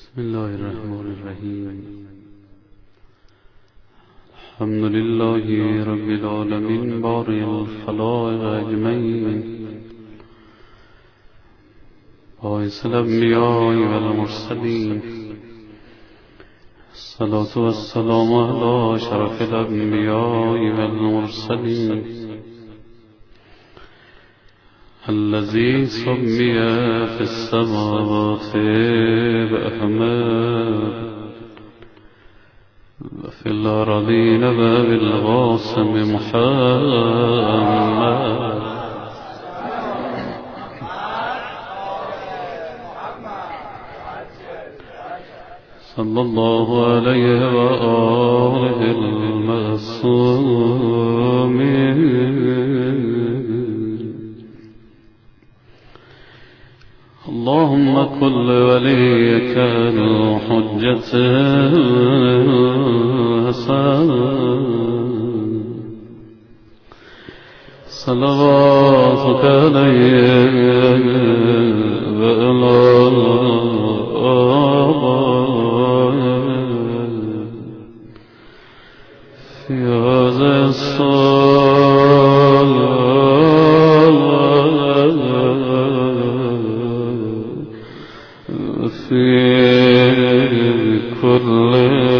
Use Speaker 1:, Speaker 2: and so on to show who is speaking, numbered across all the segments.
Speaker 1: بسم الله الرحمن الرحیم. الحمد لله رب العالمین بارئ الخلائق اجمعین، باعث الانبیاء والمرسلین. الصلاة والسلام علی شرف الانبیاء والمرسلین، الذي سمي في السماوات بأحمد وفي الأرضين بالقاسم محمد. صلى الله عليه وآله المعصومين. اللهم كن لوليك الحجة الحسن صلواتك عليه وعلى آبائه في هذا في كل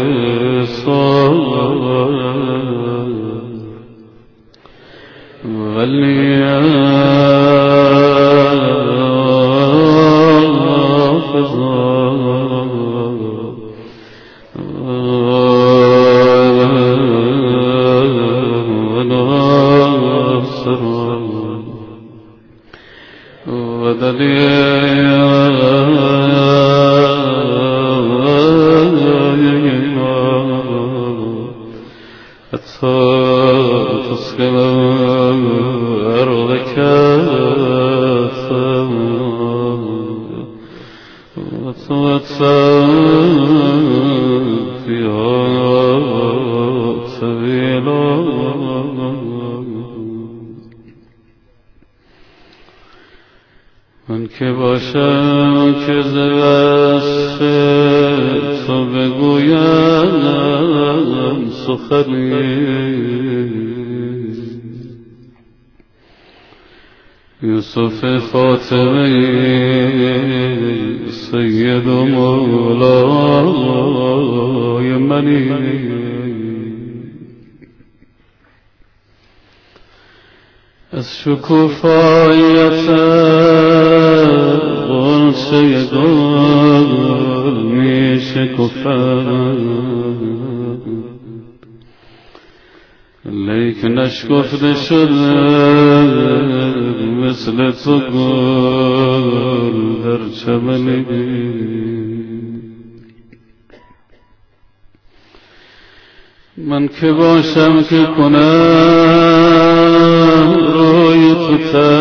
Speaker 1: صلاة وليحفظ وناصر حتى تسكن أرضك وتوسع فيها سبيلا. من که باشم که ز وصف تو بگویم سخنی، یوسف فاطمه سید و مولای منی. از شکوفایت غنچه گل می شکفد، لیکن اشکفته شده مثل تو گل در چمنی. من که باشم که کنم روی تو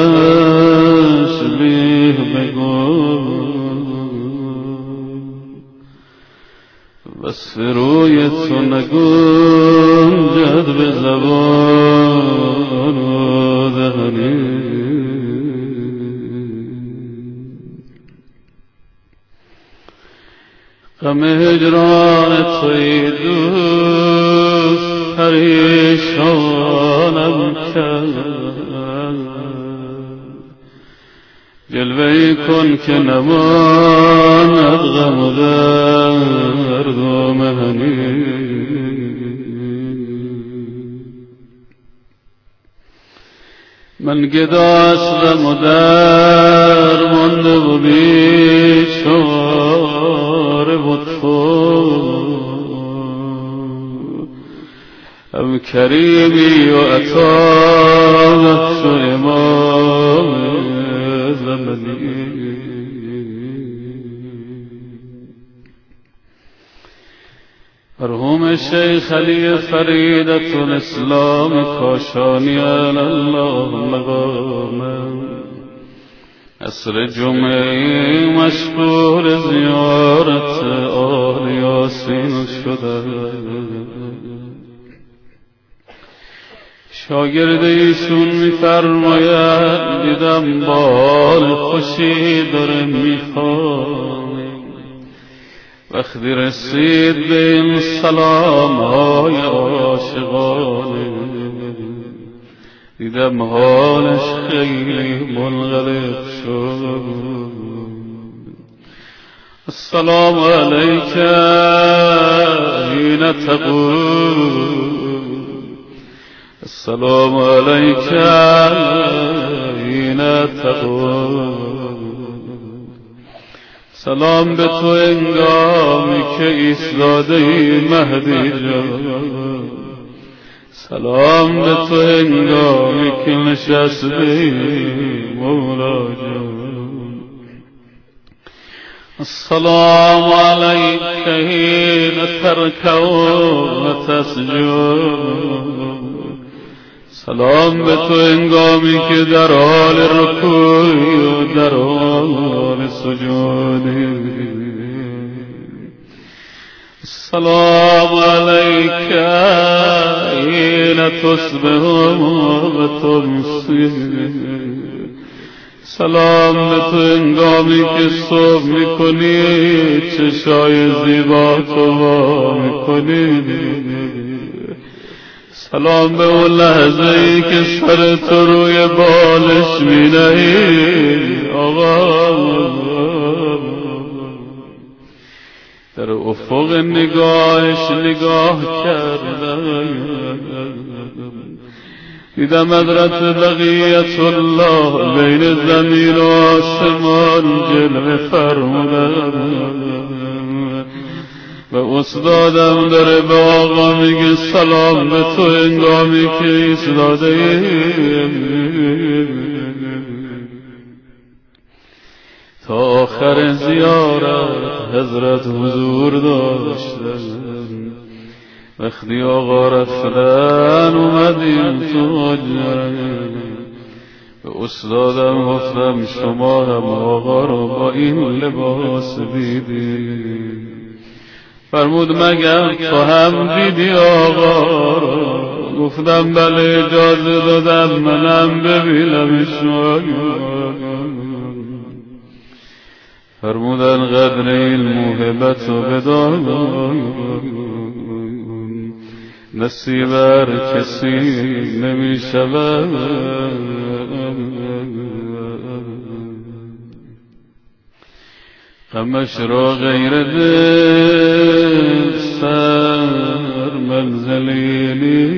Speaker 1: تشبیه بگو، وصف روی تو نگنجد به زبان و دهنی. غم هجران توی دوست پریشانم کرد، جلوه‌ای کن که نماند غم و درد و محنی. من گدا اصلم و درمانده و بیچاره و تو هم کریمی و عطا شو امام زمانی. مرحوم شیخ علی فریدت الاسلام کاشانی علی الله مقامه، عصر جمعه مشغول زیارت آل یاسین شده. شاگرد ایشون میفرماید دیدم بال خوشی داره میخوام، وقتی رسید به این سلام‌های عاشقانه دیدم حالش خیلی منقلب شد. السلام علیک حین تقوم، السلام علیک حین تقوم، سلام به تو انگامی که ایستاده ای مهدی جان، سلام به تو انگامی که نشسته ای مولا جان. السلام علیک حین ترکع و تسجد، سلام به تو انگامی که در حال رکوع و در حال سجودی. السلام علیک حین تصبح و تمسی، سلام به تو انگامی که صبح میکنی چشای زیبا تو وا میکنی، سلام به اون لحظه ای که سر تو روی بالش می نهی آقا، در افق نگاهش نگاه کردم دیدم حضرت بقیت الله بین زمین و آسمان جلوه فرمودن و استادم داره به آقا میگه سلام به تو انگامی که ایستاده تا آخر زیارت حضرت حضور داشتن. وقتی آقا رفتن اومدیم تو حجره، به استادم گفتم شما هم آقا رو با این لباس دیدی؟ فرمود مگر تو هم دیدی آقا رو؟ گفتم بله اجازه دادم منم ببینمش. فرمودن قدر این موهبت رو بدان، نصیب هر کسی نمی شود. غمش را غیر دل سر منزلی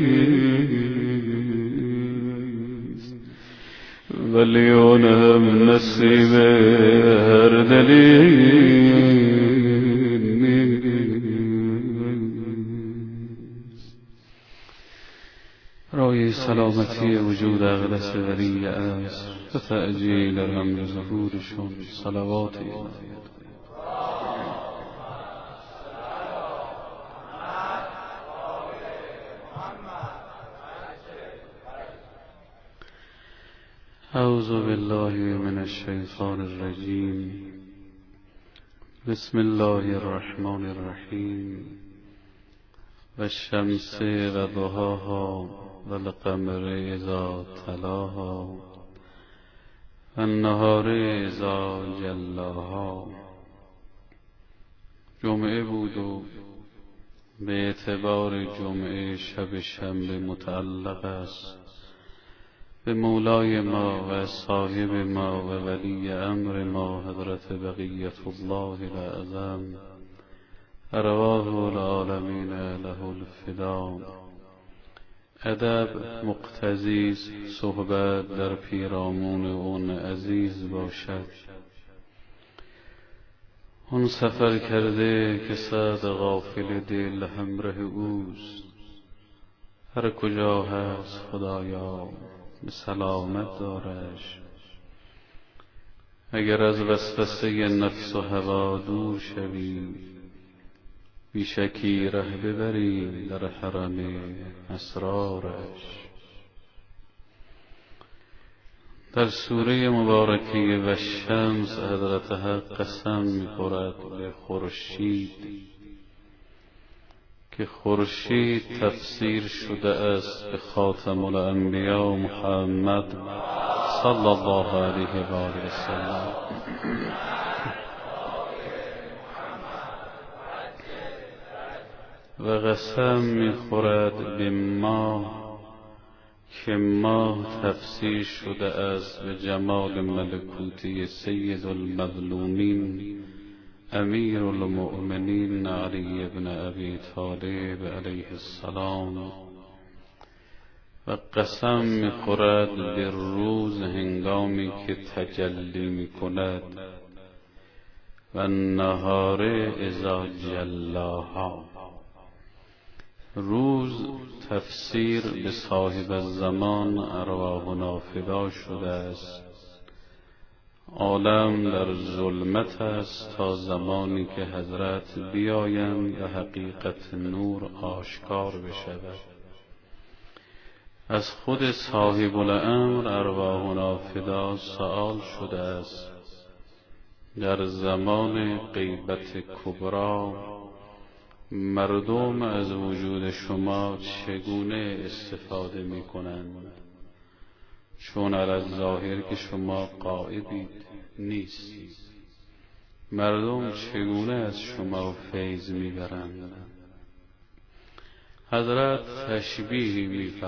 Speaker 1: نیست، ولی اون هم نصیب هر دلی نیست. رای سلامتی وجود اقدس ولی است و تعجیل رمز ظهورشون صلوات الهی. اعوذ بالله من الشیطان الرجیم. بسم الله الرحمن الرحیم. والشمس و ضحاها والقمر اذا تلاها والنهار اذا جلاها. جمعه بود و به اعتبار جمعه شب شنبه متعلق است به مولای ما و صاحب ما و ولی امر ما حضرت بقیت الله الاعظم ارواح العالمین له الفدا. ادب مقتضی صحبت در پیرامون اون عزیز باشد. اون سفر کرده که صد غافل دل همراه اوست. هر کجا هست خدایا به سلامت دارش. اگر از وسوسه نفس و هوا دور شوی بیشکی ره ببری در حرم اسرارش. در سوره مبارکه و شمس حضرت حق قسم می‌خورد به خورشید که خورشید تفسیر شده است به خاتم الانبیا محمد صلی الله علیه و آله و سلم. و قسم میخورد به ما که ما تفسیر شده است به جمال ملکوتی سید المظلومین امیر المؤمنین علی بن ابی طالب علیه السلام. و قسم میخورد به روز هنگامی که تجلی میکند و نهار اذا جلاها. روز تفسیر به صاحب الزمان ارواحنا فدا شده است. عالم در ظلمت است تا زمانی که حضرت بیایند و حقیقت نور آشکار بشود. از خود صاحب الامر ارواحنا فدا سؤال شده است در زمان غیبت کبری مردم از وجود شما چگونه استفاده می کنند؟ چون علی ظاهر که شما غایبید نیستید، مردم چگونه از شما فیض می برند؟ حضرت تشبیهی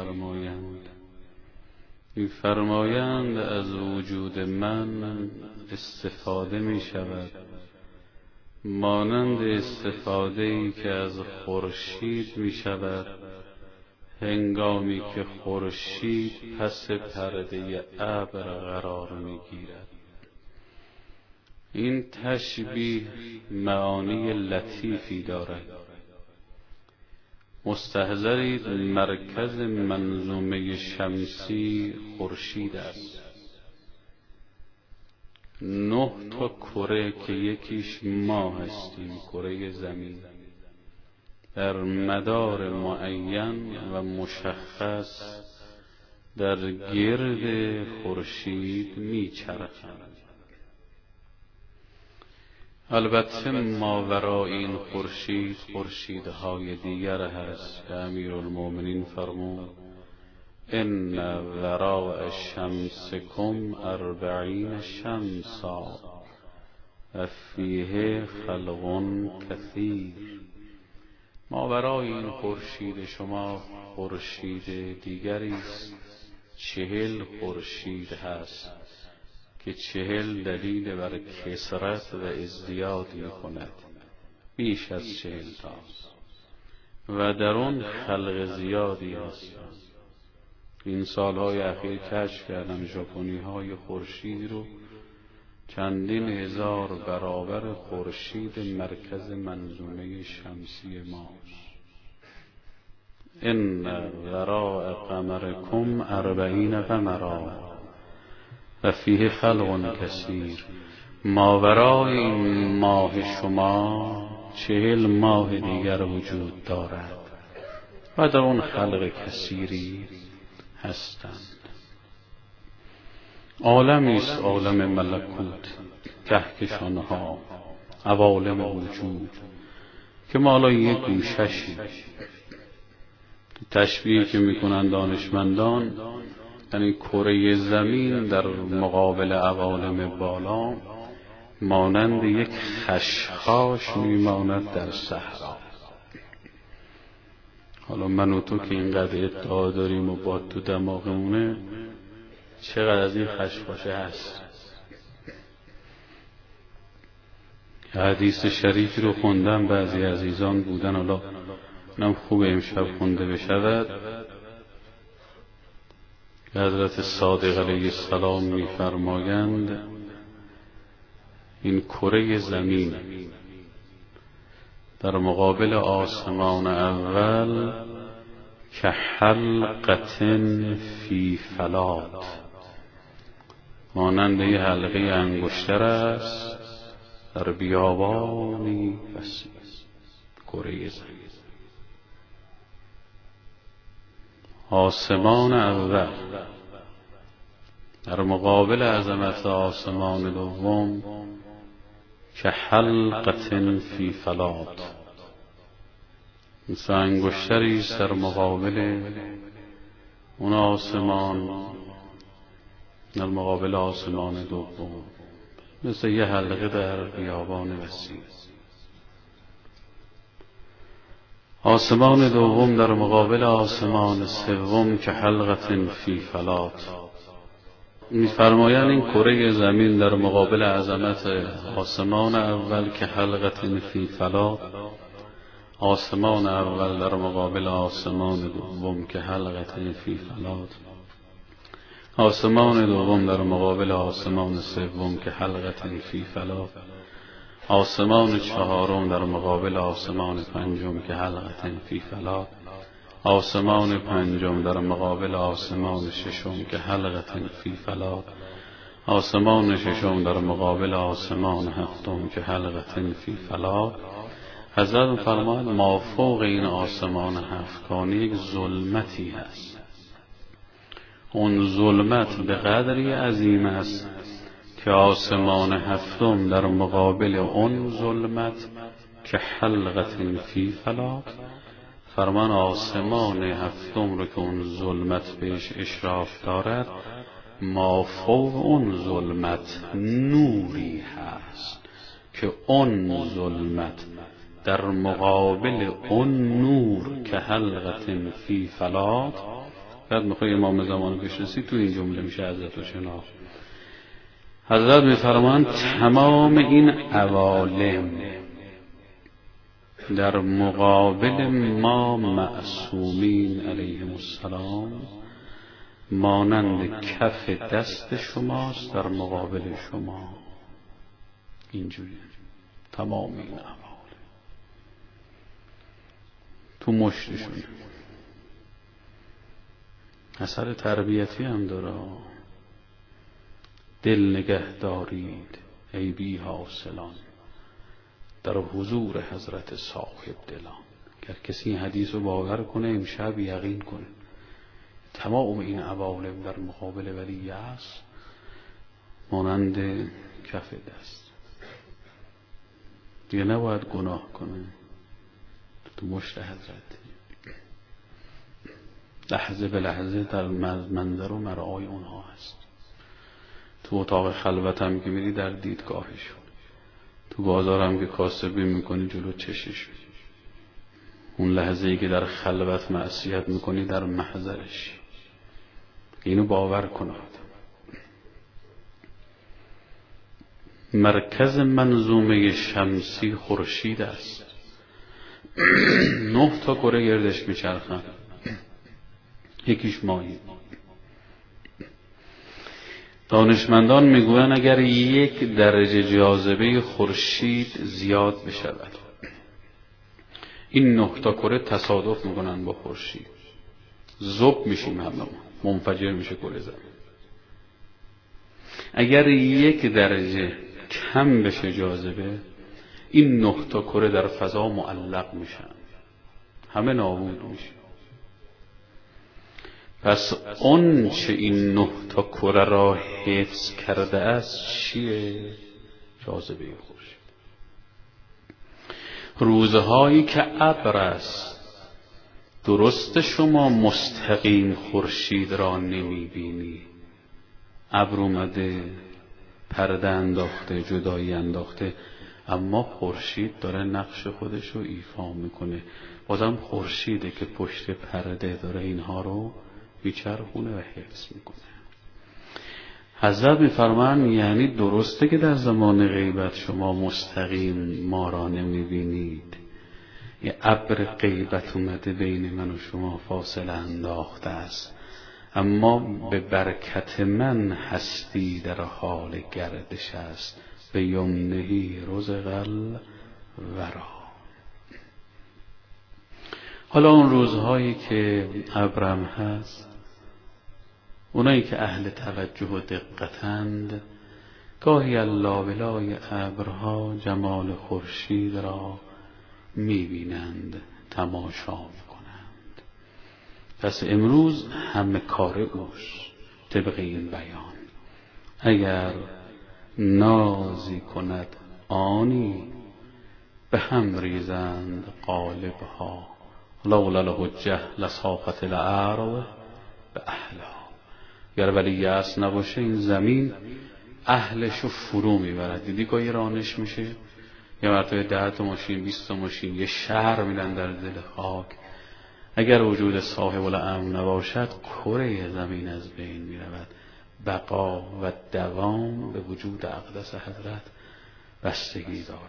Speaker 1: می‌فرمایند از وجود من استفاده می شود مانند استفاده‌ای که از خورشید می شود هنگامی که خورشید پس پرده ابر قرار می گیرد. این تشبیه معانی لطیفی دارد. مستحضرید مرکز منظومه شمسی خورشید است. 9 تا کره که یکیش ما هستیم، کره زمین، در مدار معین و مشخص در گرد خورشید میچرخند. البته ماورای این خورشید خورشیدهای دیگر هست که امیرالمؤمنین فرمود ان وراء شمسکم 40 شمسا و فیه خلق کثیر. ماورای این خورشید شما خورشید دیگری است، 40 خورشید هست که 40 دلیل بر کثرت و ازدیاد می کند، بیش از 40 تاست و در آن خلق زیادی هست. این سالهای اخیر کشف کردم ژاپنی های خورشید رو چندین هزار برابر خورشید مرکز منظومه شمسی ماست. ان وراء قمرکم 40 قمرا و فیه خلق کثیر. ماورای این ماه شما 40 ماه دیگر وجود دارد و در اون خلق کثیری هستند. عالمی است عالم ملکوت، کهکشانها، عوالم وجود که ما الان یک گوششیم. تشبیهی که میکنن دانشمندان یعنی کره زمین در مقابل عوالم بالا مانند یک خشخاش میماند در صحرا. حالا من و تو که اینقدر ادعا داریم و باد تو دماغمونه، چقدر از این خشخاشه هست. حدیث شریفی رو خوندم، بعضی عزیزان بودن، حالا اینم خوب امشب خونده بشود. حضرت صادق علیه السلام می‌فرمایند این کره زمین در مقابل آسمان اول که حلقة فی فلات، مانند یه حلقه انگشتر است در بیابانی وسیع. کره زمین، آسمان اول در مقابل عظمت آسمان دوم که حلقة فی فلات، مثل انگشتری است در مقابل اون آسمان، در مقابل آسمان دوم، مثل یه حلقه در بیابان وسیع. آسمان دوم در مقابل آسمان سوم که حلقة فی فلات. می‌فرمایند این کره زمین در مقابل عظمت آسمان اول که حلقة فی فلات، آسمان اول در مقابل آسمان دوم که حلقة فی فلات، آسمان دوم در مقابل آسمان سوم که حلقة فی فلات، آسمان چهارم در مقابل آسمان پنجم که حلقة فی فلات، آسمان پنجم در مقابل آسمان ششم که حلقة فی فلات، آسمان ششم در مقابل آسمان هفتم که حلقة فی فلات. حضرت فرماید ما فوق این آسمان هفتگانه یک ظلمتی هست. اون ظلمت به قدری عظیم است که آسمان هفتم در مقابل اون ظلمت که حلقة فی فلات، فرمان آسمان هفتم رو که اون ظلمت بهش اشراف دارد، ما فوق اون ظلمت نوری هست که اون ظلمت در مقابل اون نور که حلقة فی فلات. بعد میخوای امام زمان پیش رسید تو این جمله میشه حضرت رو شناخت. حضرت میفرمایند تمام این عوالم در مقابل ما معصومین علیهم السلام مانند کف دست شماست در مقابل شما. اینجوری تمام این عوالم تو مشتشون. اثر تربیتی هم داره. دل نگه دارید ای بی حاصلان در حضور حضرت صاحب دلان. اگر کسی این حدیث رو باور کنه امشب یقین کنه تمام این عوالم در مقابل ولی است مانند کف دست. دیگه نباید گناه کنه. تو مشت حضرت لحظه به لحظه در منظر و مرآی اونها هست. تو اتاق خلوت هم که میری در دیدگاهشون، تو بازار هم که کاسبی میکنی جلو چششون، اون لحظه ای که در خلوت معصیت میکنی در محضرش. اینو باور کن. مرکز منظومه شمسی خورشید است. 9 تا کره گردش میچرخن، یکیش ماهی. دانشمندان میگویند اگر 1 درجه جاذبه خورشید زیاد بشود، این 9 تا کره تصادف میکنن با خورشید، ذوب میشیم همه، منفجر میشه کره زمین. اگر 1 درجه کم بشه جاذبه، این 9 تا کره در فضا معلق میشن، همه نابود میشه. پس اون چه این 9 تا کره را حفظ کرده است چیه؟ جاذبه خورشید. روزهایی که ابر است، درست شما مستقیم خورشید را نمیبینی، ابر اومده پرده انداخته، جدایی انداخته، اما خورشید داره نقش خودش رو ایفا میکنه. بازم خورشیده که پشت پرده داره اینها رو بیچرخونه و حفظ میکنه. حضرت میفرمان یعنی درسته که در زمان غیبت شما مستقیم ما را نمیبینید، یه ابر غیبت اومده بین من و شما فاصله انداخته است، اما به برکت من هستی در حال گردش است، به یمنهی رزق الورا. حالا اون روزهایی که ابرم هست، اونایی که اهل توجه و دقتند، گاهی لابلای ابرها جمال خورشید را میبینند، تماشا میکنند. پس امروز همه کار اوست. طبق این بیان اگر نازی کند آنی، به هم ریزند قالبها، لولا الحجة لصافت الارض به اهلها. اگر ولی یأس نباشه این زمین اهلشو فرو میبرد. دیدی گاهی رانش میشه یه مرتبه 10 تا ماشین 20 تا ماشین یه شهر میدن در دل خاک. اگر وجود صاحب الامر نباشد کره زمین از بین میرود. بقا و دوام به وجود اقدس حضرت بستگی دارد.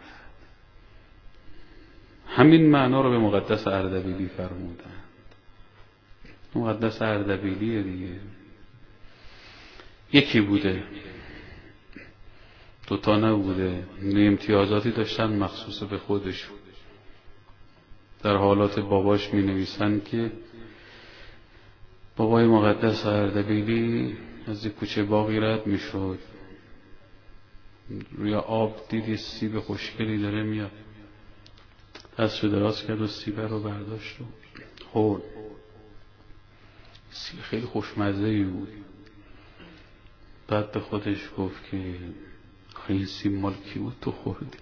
Speaker 1: همین معنا رو به مقدس اردبیلی فرمودند. مقدس اردبیلی دیگه یکی بوده، دوتا نبوده، امتیازاتی داشتن مخصوص به خودش. در حالات باباش می نویسن که بابای مقدس اردبیلی از یک کوچه باغی رد می شد، روی آب دید یه سیب خوشگلی داره میاد، دستشو دراز کرد و سیب رو برداشت و خورد. سیب خیلی خوشمزه‌ای بود. بعد به خودش گفت که این سیب مال کی بود تو خوردی؟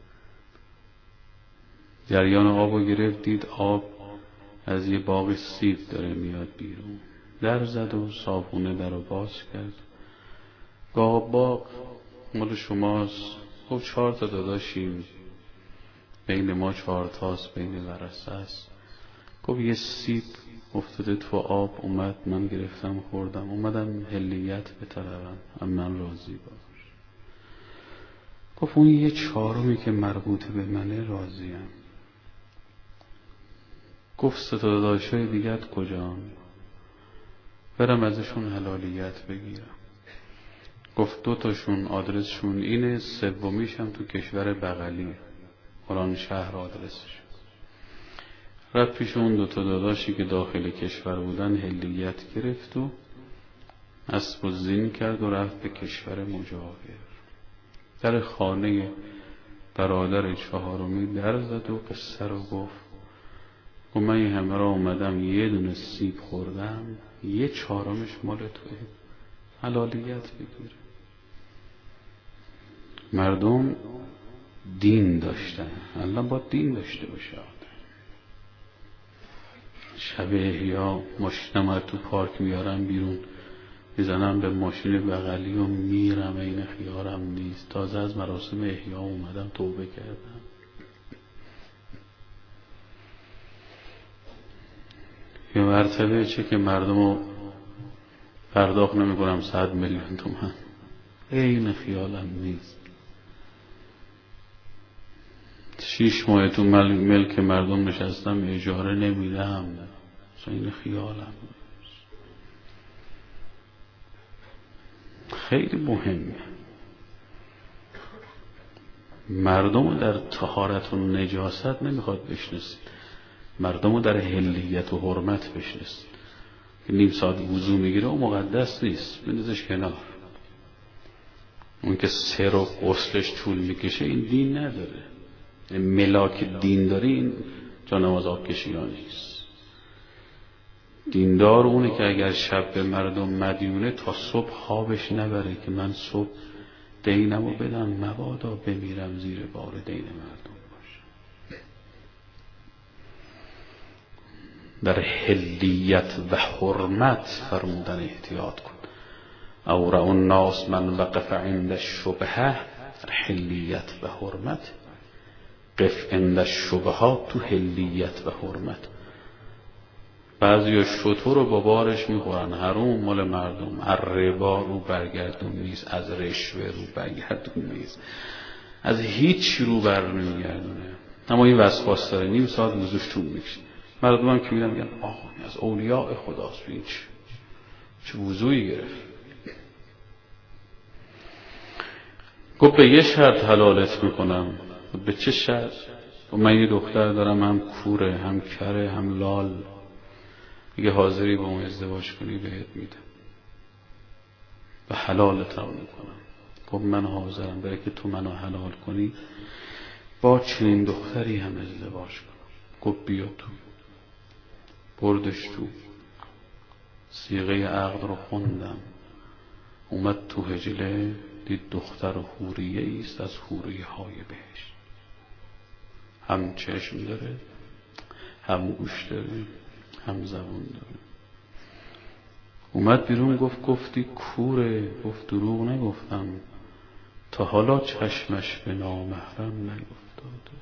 Speaker 1: جریان آب رو گرفت، دید آب از یه باغ سیب داره میاد بیرون. در زد و صابونه در رو باز کرد. باغ مال شماست؟ خب 4 تا داداشیم، بین ما 4 تاست، بین ورثه است. گفت یه سیب افتاده تو آب اومد، من گرفتم خوردم، اومدم هلیت بطلبم، من راضی باش. گفت اون یه 4می که مربوط به منه راضیم. گفت 3 تا داداشای دیگت کجان؟ برم ازشون حلالیت بگیرم. گفت 2 تاشون آدرسشون اینه، 3میش هم تو کشور بغلی فلان شهر آدرسش. رفت پیش اون 2 تا داداشی که داخل کشور بودن، هلیت گرفت و اسب و زین کرد و رفت به کشور مجاور. در خانه برادر 4می در زد و قصه رو گفت. و من این همه را اومدم یه دونه سیب خوردم، یه 4مش مال توه، حلالیت بگیر. مردم دین داشتن، الان با دین داشته باشه. شب احیا ماشینم تو پارک میارم بیرون، میزنم به ماشین بغلی و میرم، این خیارم نیست. تازه از مراسم احیا اومدم توبه کردم. یه مرتبه چه که مردمو پرداخت نمیکنم 100 میلیون تومان، این خیالم نیست. 6 ماه تو ملک مردم نشستم، اجاره نمیدم، این خیالم نیست. خیلی مهمه مردم در طهارت و نجاست نمیخواد بشناسید، مردم در حلیت و حرمت بشناسید. نیم ساعت وضو میگیره و مقدس نیست، بندازش کنار. اون که سر و غسلش طول میکشه این دین نداره. ملاک دین داری این جانماز آب کشیدن نیست. دیندار اونه که اگر شب به مردم مدیونه تا صبح خوابش نبره که من صبح دینمو بدم مبادا بمیرم زیر بار دین مردم باشه. در حلیت و حرمت فرمودن احتیاط کن. اورع الناس من وقف عند الشبهه، در حلیت و حرمت. قف عند الشبهات تو حلیت و حرمت. بعضی شطور رو با بارش میخورن، حروم مال مردم. از ربا رو برگردون نیست، از رشوه رو برگردون نیست، از هیچ رو بر نمیگردونه. اما این وسواس داره، نیم ساعت وضوش طول میکشه. مردم هم که میگن آقا از اولیاء خداست، ببین چه وضویی گرفت. گفت به یه شرط حلالت میکنم. به چه شرط؟ من یه دختر دارم، هم کوره هم کره هم لال، اگه حاضری با اون ازدواج کنی بهت میدم و حلالت هم میکنم. گفت من حاضرم، برای که تو منو حلال کنی با چنین دختری هم ازدواج کنم. گفت بیا تو. بردش تو، صیغه عقد رو خوندم، اومد تو حجله، دید دختر حوریه ایست از حوریه های بهشت. هم چشم داره، هم گوش داره، هم زبان داره. اومد بیرون گفت گفتی کوره؟ گفت دروغ نگفتم، تا حالا چشمش به نامحرم نیفتاده.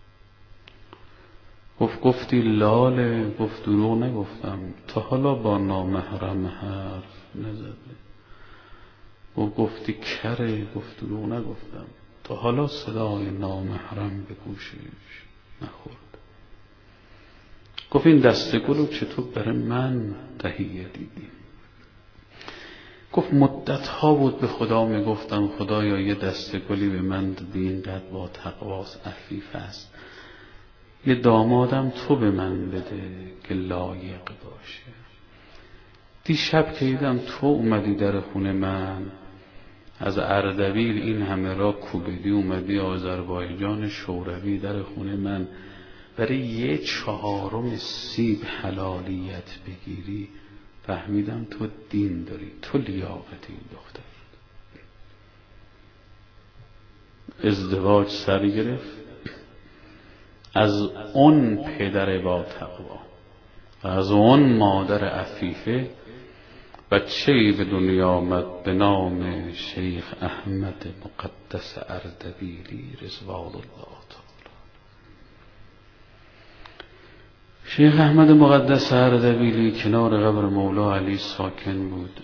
Speaker 1: گفتی لاله، گفت دروغ نگفتم، تا حالا با نامحرم حرف نزده. گفتی کره، گفت دروغ نگفتم، تا حالا صدای نامحرم به گوشش نخورد. گفت این دسته گلو چطور برای من تهیه دیدی؟ گفت مدت ها بود به خدا میگفتم خدایا یه دسته گلی به من دادی اینقدر با تقواست، عفیف است، یه دامادم تو به من بده که لایق باشه. دیشب که دیدم تو اومدی در خونه من، از اردبیل این همه را کوبیدی اومدی آذربایجان شوروی در خونه من برای 1/4 سیب حلالیت بگیری، فهمیدم تو دین داری، تو لیاقتی دختر. ازدواج سر گرفت از اون پدر با تقوا و از اون مادر عفیفه، بچه‌ای به دنیا آمد به نام شیخ احمد مقدس اردبیلی رضوان الله تعالی. شیخ احمد مقدس اردبیلی کنار قبر مولا علی ساکن بود.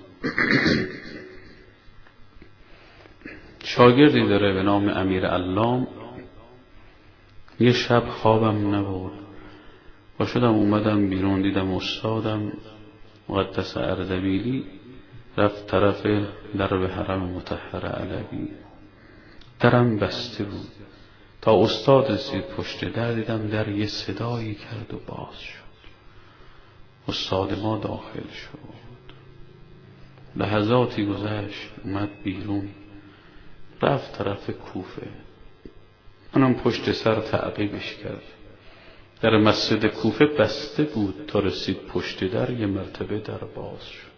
Speaker 1: شاگردی داره به نام امیر علام. یه شب خوابم نبود، با شدم اومدم بیرون، دیدم استادم مقدس اردبیلی رفت طرف در به حرم مطهر علوی. درم بسته بود، تا استاد رسید پشت در، دیدم در یه صدایی کرد و باز شد. استاد ما داخل شد، لحظاتی گذشت اومد بیرون، رفت طرف کوفه. منم پشت سر تعقیبش کرد. در مسجد کوفه بسته بود، تا رسید پشت در یه مرتبه در باز شد.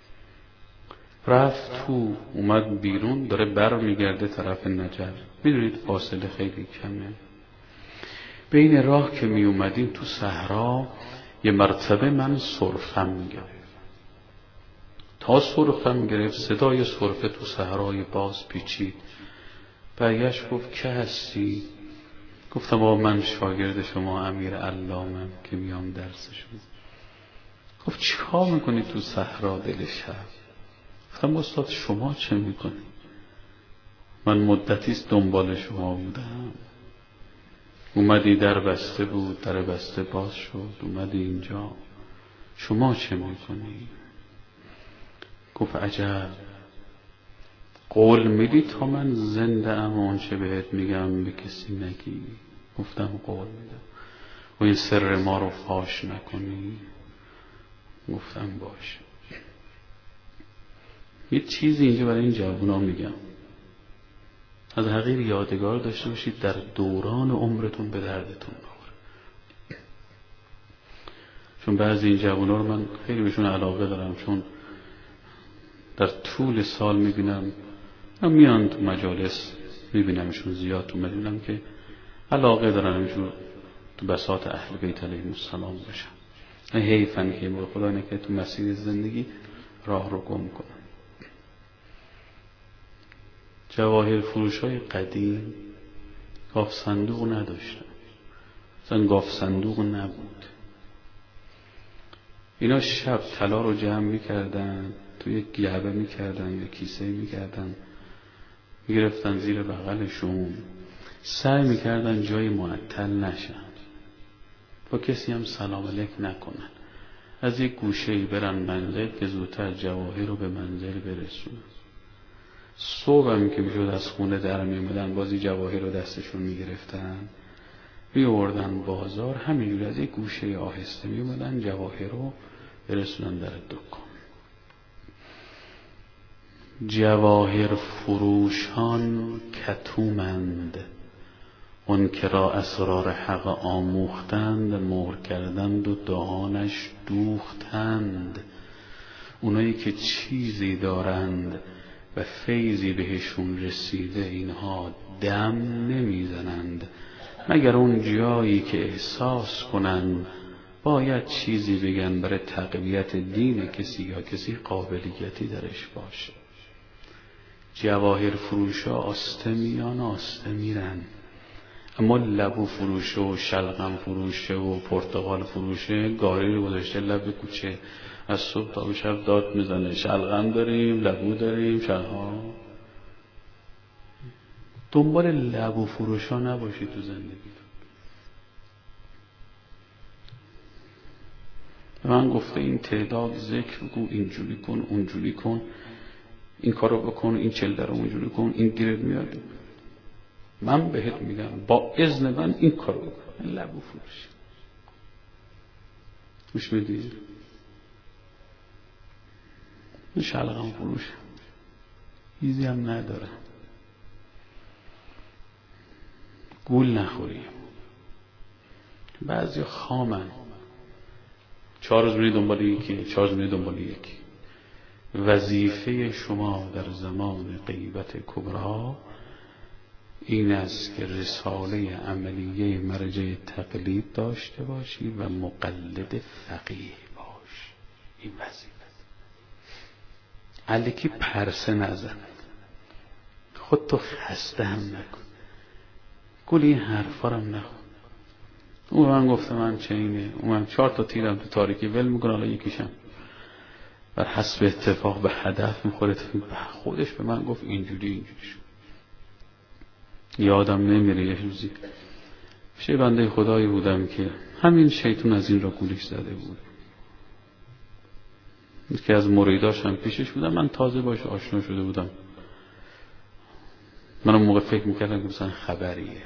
Speaker 1: رفت تو، اومد بیرون، داره بر میگرده طرف نجف. میدونید فاصله خیلی کمه. بین راه که می اومدیم تو صحرا یه مرتبه من سرفم گرفت. تا سرفم گرفت صدای سرفه تو صحرای باز پیچید. برگشت گفت که هستی؟ گفتم با من شاگرد شما امیر علامم که میام درسشون. گفت چیکار میکنی تو صحرا دل شب؟ گفتم استاد شما چه میکنی؟ من مدتیست دنبال شما بودم. اومدی در بسته بود، در بسته باز شد، اومدی اینجا، شما چه میکنی؟ گفت عجب، قول میدی تا من زنده ام آنچه بهت میگم به کسی نگی؟ گفتم قول میدم. و این سر ما رو فاش نکنی؟ گفتم باشه. یه چیزی اینجا برای این جوونا میگم، از حقیر یادگار داشته باشید، در دوران عمرتون به دردتون بخوره. چون بعضی این جوونا رو من خیلی بهشون علاقه دارم، چون در طول سال میبینم میان تو مجالس، میبینمشون زیاد تو میبینم که علاقه دارن همینجور تو بساط اهل بیت علیهم السلام باشن. حیفن که موقع خدا اینه که تو مسیر زندگی راه رو گم کنن. جواهر فروش های قدیم گاف صندوق نداشتن، مثلا گاف صندوق نبود. اینا شب طلا رو جمع میکردن، توی گلبه میکردن یا کیسه میکردن، میگرفتن زیر بغلشون، سعی میکردن جای معطل نشن، با کسی هم سلام علیک نکنن، از یک گوشه‌ای برن منزل که زودتر جواهر رو به منزل برسونن. صبح هم که میشد از خونه در میومدن، بازی جواهر رو دستشون میگرفتن، میوردن بازار، همینجوری از یک گوشه آهسته میومدن جواهر رو برسونن در دکان. جواهر فروشان کتومند، اون که را اسرار حق آموختند، مهر کردند و دهانش دوختند. اونایی که چیزی دارند و فیضی بهشون رسیده، اینها دم نمیزنند مگر اون جایی که احساس کنن باید چیزی بگن برای تقویت دین کسی یا کسی قابلیتی درش باشه. جواهر فروشا آسته میان آسته میرن، اما لبو فروشه و شلغم فروشه و پرتقال فروشه گاری رو گذاشته لب کوچه، از صبح تا شب داد میزنه شلغم داریم، لبو داریم، شلغم. دنبال لبو فروشا نباشی تو زندگی. به من گفته این تعداد ذکر بگو، اینجوری کن، اونجوری کن، این کارو بکن، این چله رو اونجوری کن، این گیرت میاد. من بهت میگم با اذن من این کارو بکن. لبو فروشی گوش بدی؟ این شلغم فروش چیزی هم نداره. گول نخوری. بعضی خامن 4 روز میری دنبال یکی، 4 روز میری دنبال یکی. وظیفه شما در زمان غیبت کبرا این است که رساله عملیه مرجع تقلید داشته باشی و مقلد فقیه باش. این وظیفه الکی پرسه نزن، خودتو خسته هم نکن، گول این حرفا هم نخون. اون من گفته من چه اینه، اون من 4 تا تیرم تو تاریکی ول میکنه، حالا یکیشم بر حسب اتفاق به هدف میخوره. خودش به من گفت اینجوری شد. یادم نمیره یه روزی پیش بنده خدایی بودم که همین شیطون از این را گولش زده بود. که از مریداش هم پیشش بودم، من تازه باش آشنا شده بودم. من اون موقع فکر میکردم که مثلا خبریه.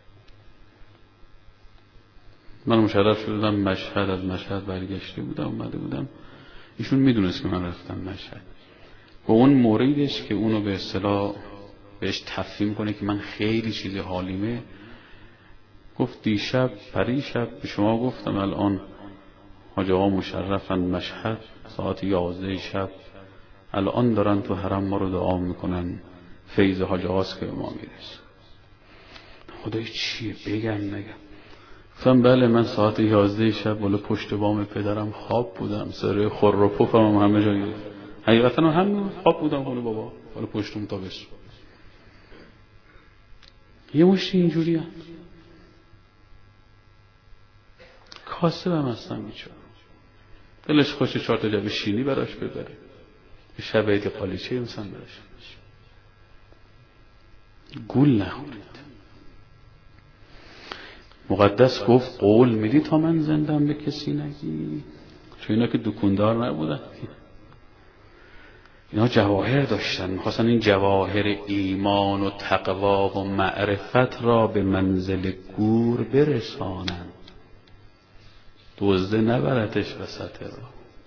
Speaker 1: من مشرف شده بودم مشهد، از مشهد برگشته بودم اومده بودم. ایشون میدونست که من رفتم مشهد. با اون موردش که اونو به اصطلاح بهش تفهیم کنه که من خیلی چیز حالیمه، گفت دیشب پریشب به شما گفتم الان حاج آقا مشرفن مشهد ساعت 11 شب، الان دارن تو حرم ما رو دعا میکنن، فیض حاج آقاست که به ما میرسه. خدای چیه بگم نگم؟ گفتم بله من ساعت 11 شب بالا پشت بام پدرم خواب بودم، سر خور و پفم هم همه جا گرفت. حقیقتا هم خواب بودم خونه بابا بالا پشتم تا بسو. یه مشتی اینجوری هم کاسه بم هستم بیچاره، دلش خوشه 4 تا جعبه شیرینی براش ببره، شب عید قالیچه مثلا براش. گول نخورید. مقدس گفت قول میدی تا من زندم به کسی نگی؟ چون اینا که دکوندار نبودن، اینا جواهر داشتن، میخواستن این جواهر ایمان و تقوا و معرفت را به منزل گور برسانن، دزده نبرتش وسط را.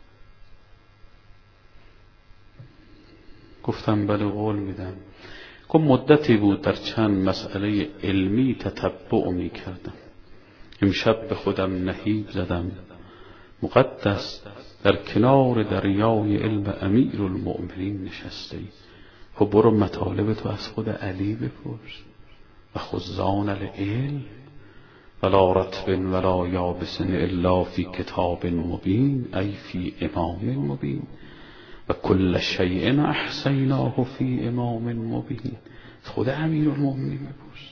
Speaker 1: گفتم بله قول میدم. که مدتی بود در چند مسئله علمی تتبع میکردم. امشب به خودم نهیب زدم مقدس در کنار دریای علم امیر المؤمنین نشستی، خب برو مطالب تو از خود علی بپرس. و خزان العلم ولا رطب ولا یابس الا فی کتاب مبین ای فی امام مبین و کل شیء احصیناه فی امام مبین. خود امیر المؤمنین بپرس.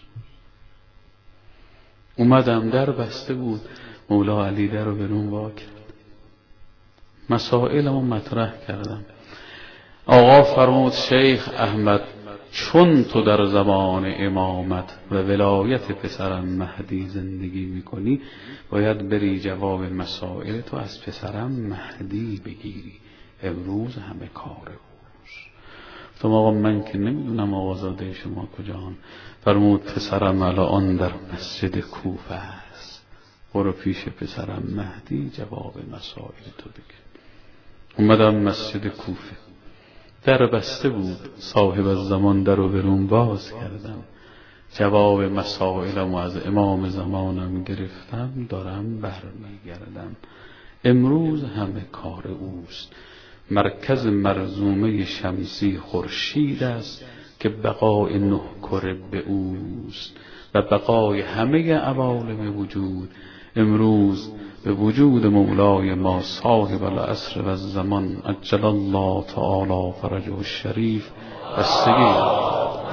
Speaker 1: اومدم در بسته بود، مولا علی در رو برون وا کرد، مسائلمو مطرح کردم. آقا فرمود شیخ احمد چون تو در زمان امامت و ولایت پسرم مهدی زندگی میکنی، باید بری جواب مسائل تو از پسرم مهدی بگیری، امروز همه کار اوست. گفتم آقا من که نمیدونم آقازاده شما کجان. فرمود پسرم الان در مسجد کوفه است، برو پیش پسرم مهدی جواب مسائل تو بگیر. اومدم مسجد کوفه، در بسته بود، صاحب الزمان در رو برون باز کردم، جواب مسائلم از امام زمانم گرفتم، دارم برمیگردم. امروز همه کار اوست. مرکز مرزومه شمسی خورشید است که بقای 9 کره به اوست و بقای همه عوالم وجود امروز به وجود مولای ما صاحب العصر و الزمان عجل الله تعالی فرجه الشریف بستگی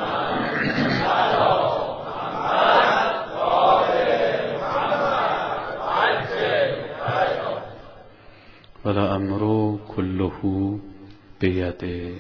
Speaker 1: ولا امرو کله بیده.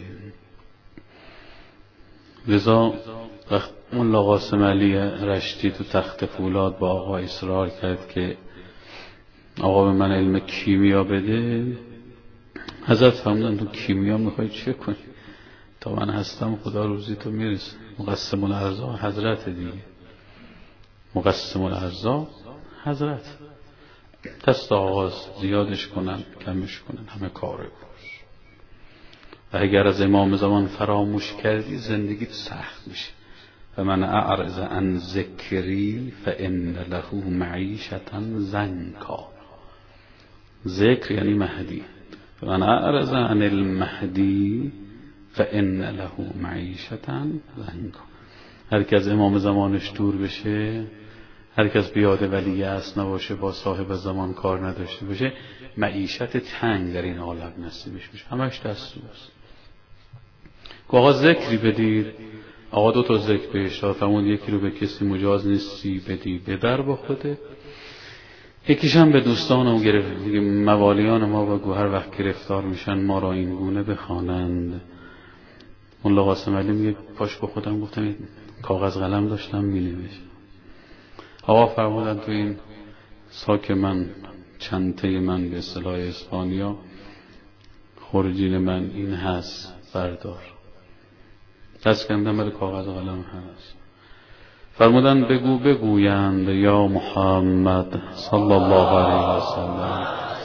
Speaker 1: لذا وقت مولا قاسم علی رشتی تو تخت فولاد با آقا اصرار کرد که آقا به من علم کیمیا بده، حضرت فرمودن تو کیمیا میخوای چه کنی؟ تا من هستم خدا روزی تو میرسه. مقسم الارزاق حضرت دیگه، مقسم الارزاق حضرت. دست آغاز زیادش کنن کمش کنن همه کاره باش. و اگر از امام زمان فراموش کردی زندگیت سخت میشه. و من اعرض عن ذکری فان له معیشتا ضنکا. ذکر یعنی مهدی. و من اعرض عن المهدی فان له معیشتا ضنکا. هر کی از امام زمانش دور بشه، هر کس بیاد ولی اصل نباشه، با صاحب زمان کار نداشته باشه، معیشت تنگ در این عالم نصیبش میشه، همش دستورست. که آقا ذکری بدید، آقا 2 تا ذکر بهش داد، فرمود یکی رو به کسی مجاز نیستی بدی ببر با خوده، یکیش هم به دوستانم گرفت. موالیان ما بگو هر وقت گرفتار میشن ما را این گونه بخوانند. مولا قاسم علی میگه پاش به خودم گفتم کاغذ قلم داشتم مینوشتم. آقا فرمودن تو این ساک من، چنته من به اصطلاح اسپانیا، خورجین من این هست بردار. دست کندم برای کاغذ قلم هست. فرمودن بگویند یا محمد صلی الله علیه و سلم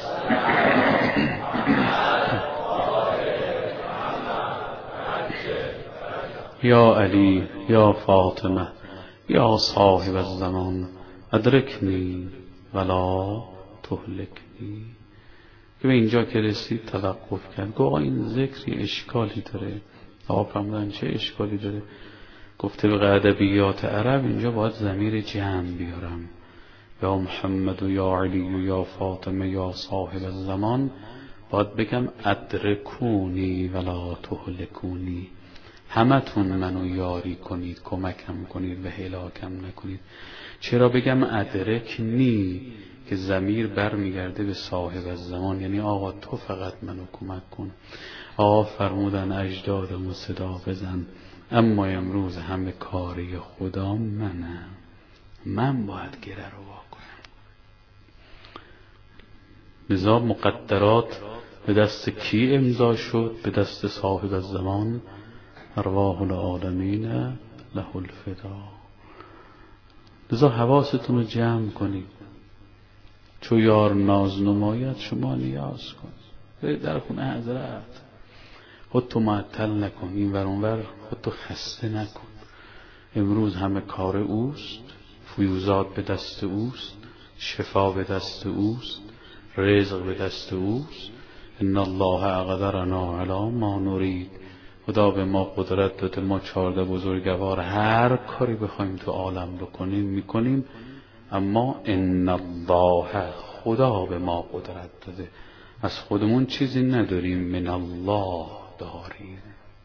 Speaker 1: یا علی یا فاطمه یا صاحب الزمان ادرکنی ولا تهلکنی. که به اینجا که رسید توقف کرد. گفت این ذکری اشکالی داره. آقا فرمودن چه اشکالی داره؟ گفته به ادبیات عرب اینجا باید ضمیر جمع بیارم. یا محمد و یا علی و یا فاطمه یا صاحب الزمان، باید بگم ادرکونی ولا تهلکونی. همتون منو یاری کنید، کمکم کنید و هلاکم نکنید. چرا بگم ادرکنی که ضمیر برمیگرده به صاحب الزمان، یعنی آقا تو فقط منو کمک کن. آقا فرمودن اجدادمو صدا بزن، اما امروز همه کاری خدا منم، من باید گره رو واکنم. لذا مقدرات به دست کی امضا شد؟ به دست صاحب الزمان. ارواح العالمین له الفدا. لذا حواستون رو جمع کنید. چو یار ناز نماید شما نیاز کن. برید در خونه حضرت، خودتو معطل نکن، این ور اون ور خودتو خسته نکن. امروز همه کار اوست، فیوزات به دست اوست، شفا به دست اوست، رزق به دست اوست. ان الله اقدرنا علی ما نرید. خدا به ما قدرت داده، ما 14 بزرگوار هر کاری بخوایم تو عالم بکنیم میکنیم. اما ان الله، خدا به ما قدرت داده، از خودمون چیزی نداریم، من الله داریم.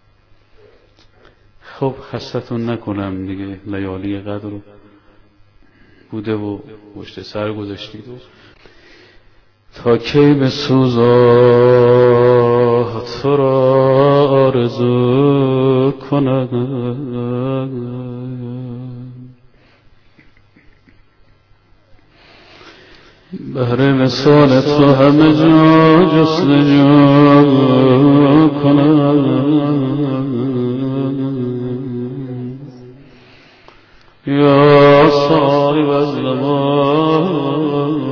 Speaker 1: خب خستتون نکنم دیگه، لیالی قدر بوده و پشت سر گذاشتید و تا کی به سوزا تو را آرزو کنم. بهر وصال تو همه جا جستجو کنم. یا صاحب الزمان،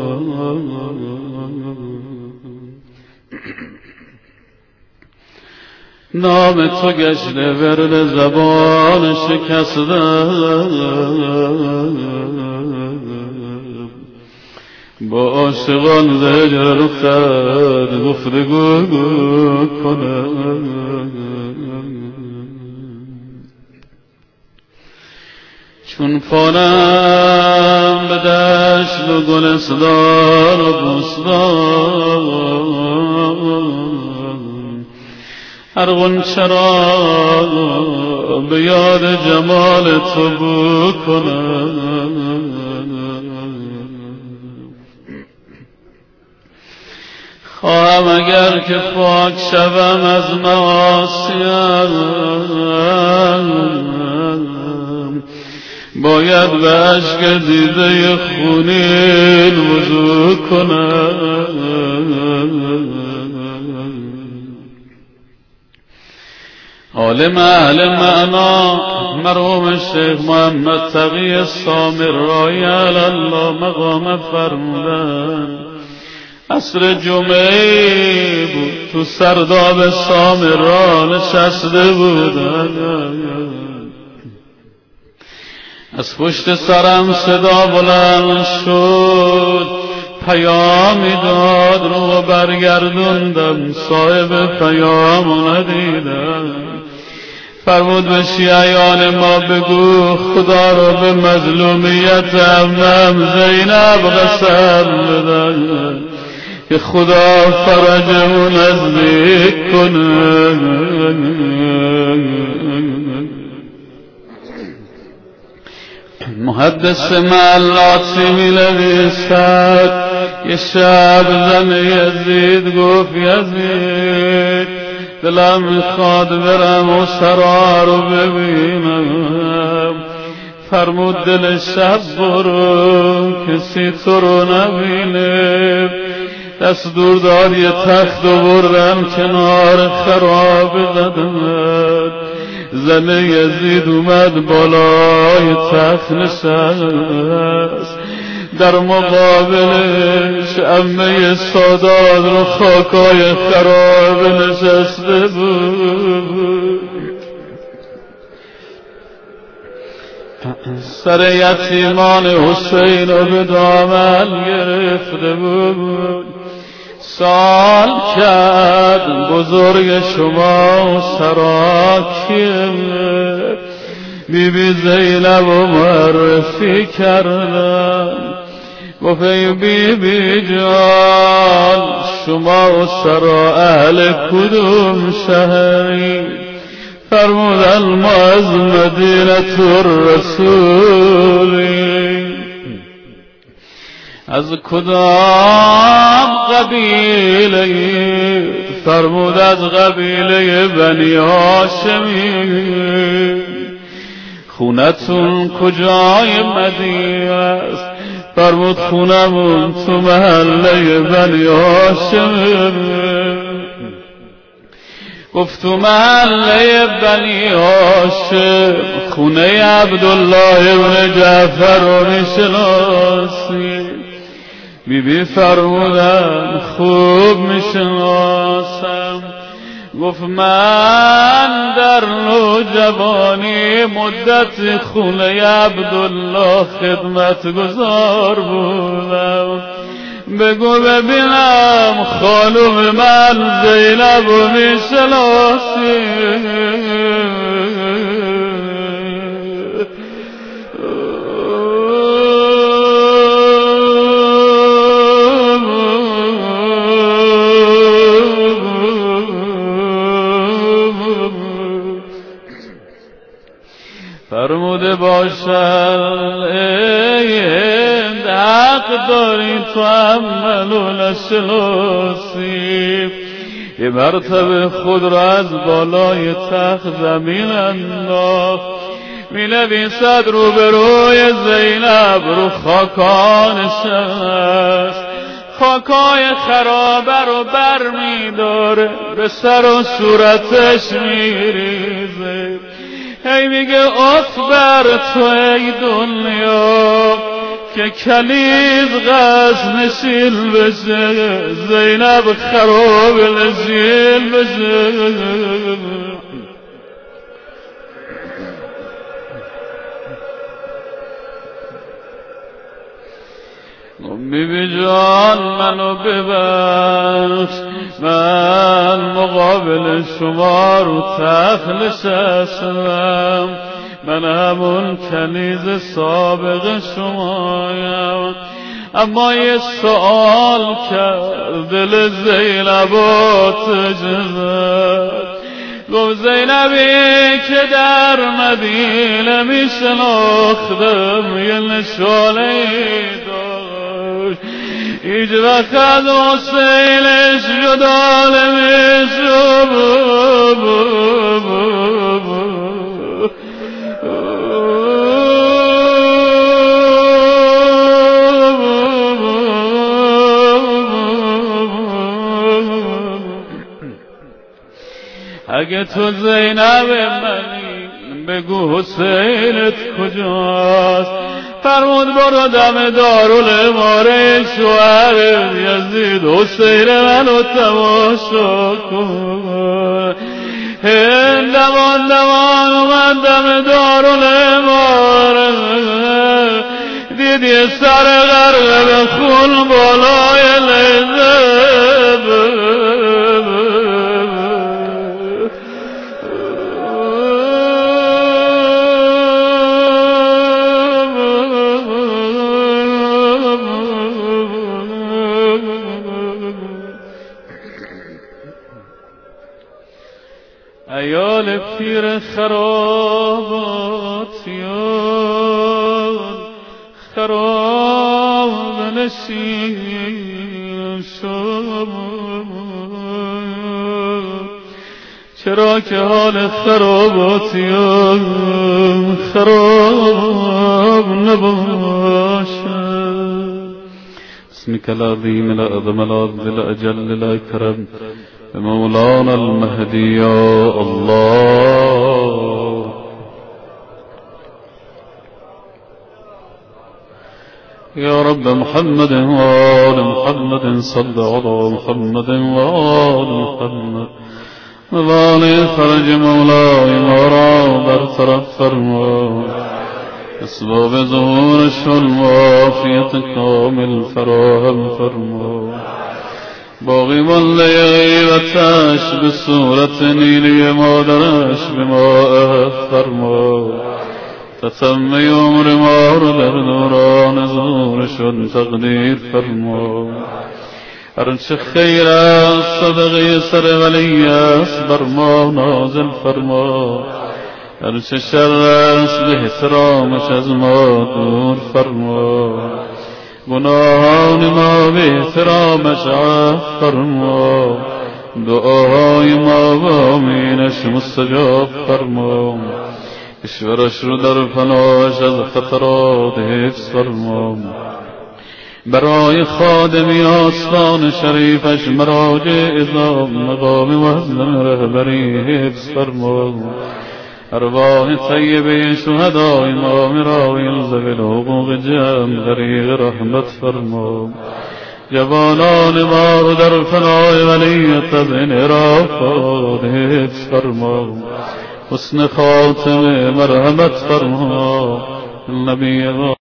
Speaker 1: نام تو گشته ورد زبان شکستم. با عاشقان زجر رفتن گفتگو کنم. چون فالم به دشت و گلستان و بوستان، ارغن چرا به یاد جمال تو بکنم، خواهم اگر که پاک شوم از معاصیم، باید به عشق دیده خونین وضو کنم. عالم اهل معنا مرحوم شیخ محمد تقی سامرایی علی الله مقام فرمودن، عصر جمعه بود تو سرداب سامرا نشسته بودن، از پشت سرم صدا بلند شد، پیامی داد رو برگردوندم، صاحب پیامو ندیدم. فرمود به شیعیان ما بگو خدا رو به مظلومیت عمم زینب قسم بدن که خدا فرجمو نزدیک کنه. محدث معلاتی می نویسد یه شب زن یزید گفت یزید دلم میخواد برم و سرا رو ببینم. فرمود دل شب برو کسی تو رو نبینه. دست دور دار یه تخت و بردم کنار خراب زدن. زن یزید اومد بالای تخت نشست، در مقابلش عمه سادات رو خاکای خراب نشسته بود. سر یتیمان حسین رو به دامن گرفته بود. سال کرد بزرگ شما سرا کیه؟ بی بی زینب و معرفی کردم. گفت ای بی بی جان شما و سرا اهل کدوم شهری؟ فرمودن ما از مدینه الرسولی. از کدام قبیله؟ فرمود از قبیله بنی هاشمی. خونتون کجای مدینه است؟ فرمود خونمون تو محله بنی هاشم. گفت تو محله بنی هاشم خونه عبدالله ابن جعفر رو میشناسی؟ بی بی فرمودن خوب میشناسم. گفت من در نوجوانی مدت خونه عبدالله خدمت گزار بودم. بگو ببینم خانم من زینب رو میشناسی؟ فرموده باشد حق داری تو عملو نشناسی. یه مرتبه خود را از بالای تخت زمین انداخت. می نویسد روبروی زینب رو خاکا نشست. خاکای خرابه رو بر می داره به سر و صورتش می ریزه. هی میگه اف بر تو ای دنیا که کلیز غز نشیل بشه، زینب خراب نشیل بشه. بیبی جان منو ببخش، من مقابل شما رو تخت نشستم. من همون کنیز سابق شمایم. اما یه سوال کرد دل زینب آتش زد. گفت زینبی که در مدینه می شناختم یه نشانه داشت هیچ وقت از حسینش جدا نمیشد اگه تو زینب منی بگو حسینت کجاست فرمود برو دم دارالاماره شوهر یزید حسین منو تماشا کن دوان اومد دم دارالاماره دیدی سر غرقه به خون بالای لذب ایال پیر خراباتیان خراب نشین شد چرا که حال خراباتیان خراب نباشد اسمك العظيم الأعظم العظم الأجل الأكرم مولانا المهدي يا الله يا رب محمد وآل محمد صل على محمد وآل محمد وآل فرج مولاي مرا برطرف فرما اسباب ظهور الشلم وعافية كامل فراهم فرما باقی مانده غیبتش به صورت نیلی مادرش به ما عهد فرما تتم عمر ما رو در دوران ظهورشون تقدیر فرما هرچه خیر است صدقه سر ولی است بر ما نازل فرما هرچه شر است به احترامش از ما دور فرما گناهان ما به احترامش عفو فرما دعاهای ما و آمینش مستجاب فرما کشورش رو در پناهش از خطرات حفظ فرما برای خادمی آستان شریفش مراجع اعظام مقام وزن رهبری حفظ فرما ارواح طیبه شهداء امام راوی ذوی الحقوق جمع غریق رحمت فرما جوانان ما رو در فنای ولیت از انحرافات حفظ فرما حسن خاتمه مرحمت فرما نبی